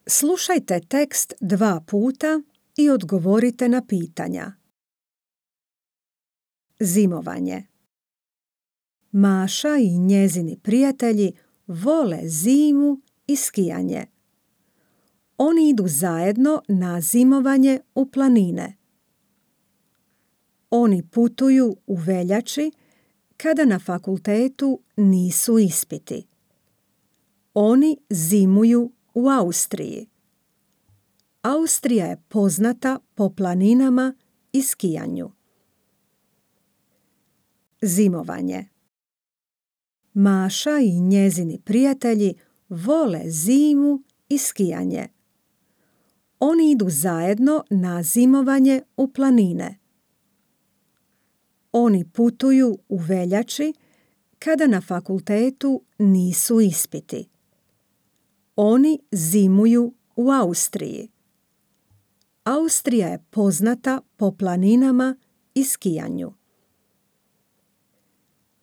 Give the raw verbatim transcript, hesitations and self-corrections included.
Slušajte tekst dva puta i odgovorite na pitanja. Zimovanje. Maša i njezini prijatelji vole zimu i skijanje. Oni idu zajedno na zimovanje u planine. Oni putuju u veljači kada na fakultetu nisu ispiti. Oni zimuju u Austriji. Austrija je poznata po planinama i skijanju. Zimovanje. Maša i njezini prijatelji vole zimu i skijanje. Oni idu zajedno na zimovanje u planine. Oni putuju u veljači kada na fakultetu nisu ispiti. Oni zimuju u Austriji. Austrija je poznata po planinama i skijanju.